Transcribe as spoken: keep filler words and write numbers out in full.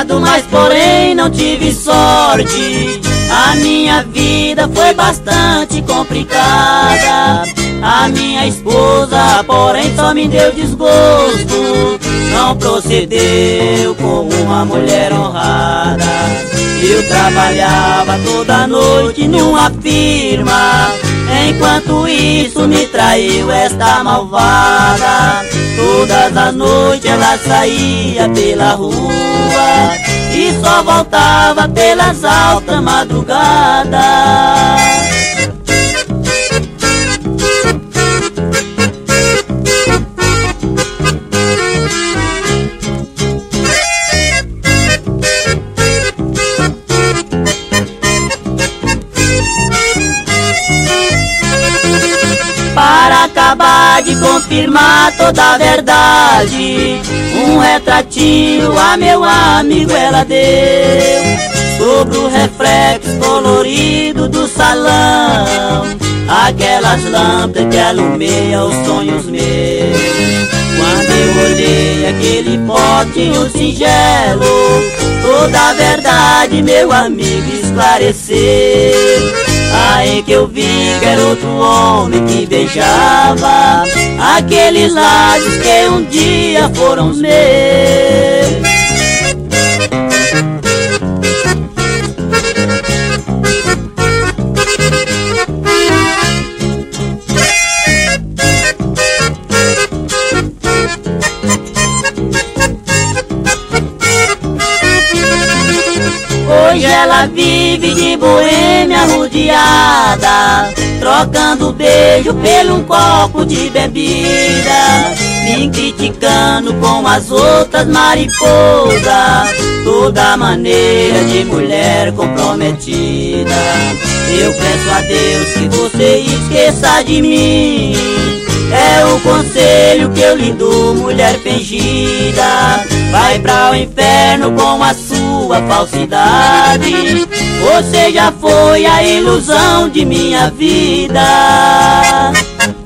casado, mas porém não tive sorte. A minha vida foi bastante complicada. A minha esposa, porém, só me deu desgosto. Não procedeu como uma mulher honrada. Eu trabalhava toda noite numa firma, enquanto isso me traiu esta malvada. Todas as noites ela saía pela rua e só voltava pelas altas madrugadas. Para acabar de confirmar toda a verdade, um retratinho a meu amigo ela deu, sobre o reflexo colorido do salão, aquelas lâmpadas que alumeiam os sonhos meus. Quando eu olhei aquele potinho singelo, toda a verdade meu amigo esclareceu. Aí que eu vi que era outro homem que beijava aqueles lábios que um dia foram meus. Hoje ela vive de boêmia rodeada, trocando beijo pelo um copo de bebida, me criticando com as outras mariposas, toda maneira de mulher comprometida. Eu peço a Deus que você esqueça de mim, é o conselho que eu lhe dou, mulher fingida. Vai para o inferno com a sua falsidade, você já foi a ilusão de minha vida.